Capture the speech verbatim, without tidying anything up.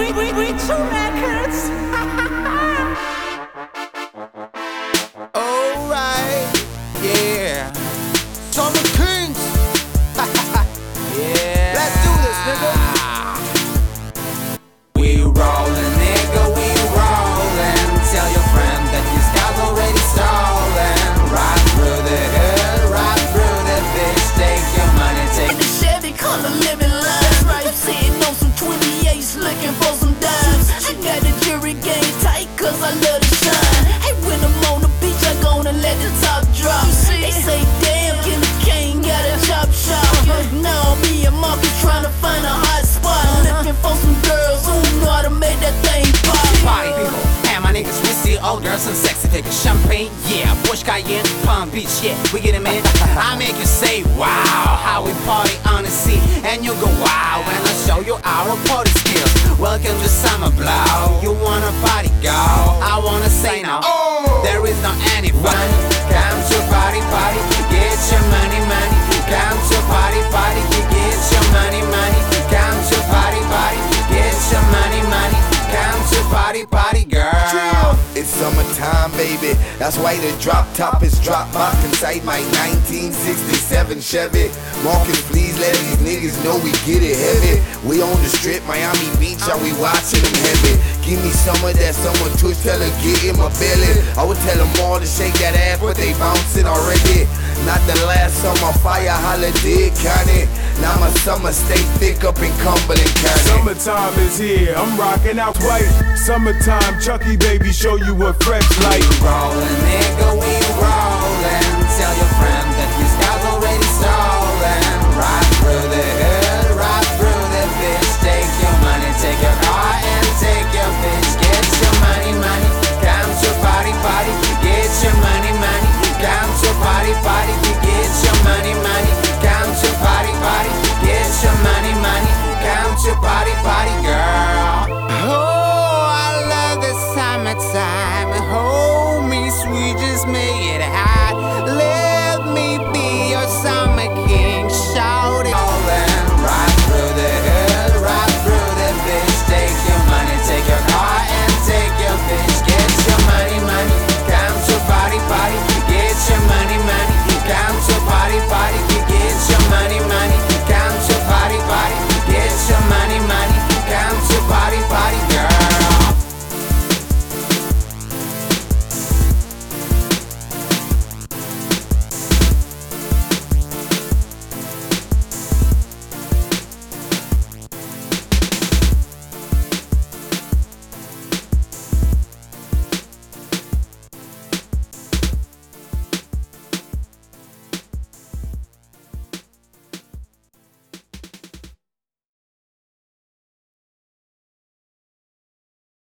Reacher Records. Alright, yeah. Summer Kings. Yeah. Let's do this, nigga. We rollin', nigga, we rollin'. Tell your friend that your sky's already stolen. Ride through the hood, ride through the bitch. Take your money, take the Chevy color living life. Right, I'm sitting on some twenty-eights looking for some dimes. I got the jury game tight cause I love to shine. Hey, when I'm on the beach, I gonna let the top drop. They say, damn, Killer Kane got a chop shop. Now me and Marcus trying to find a hot spot. Looking for some girls who know how to make that thing pop. Party people, and my niggas, we see old girls and sexy, take a champagne, yeah. Bush Cayenne, Palm Beach, yeah, we get it, man. I make you say, wow, how we party on the sea. And you go, wow, when I show you our party skills. Welcome to Summer Blow. You wanna party, go? I wanna say no. Oh. There is no any fun. Come to party, party, get your money, money. Come to party, party, you get your money, money. Come to party, party, get your money, money. Come to party, party, girl. It's summertime, baby. That's why the drop top is drop box inside my nineteen sixty-seven Chevy. Marcus, please let these niggas know we get it heavy. We on the strip, Miami Beach, how we watching them heavy. Give me some of that summer tush, tell her get in my belly. I would tell them all to shake that ass, but they bouncing already. Not the last summer fire holiday county. Now my summer stay thick up in Cumberland County. Summertime is here, I'm rocking out white. Summertime, Chucky baby, show you what fresh like. We rollin', nigga, we rollin'. Tell your friends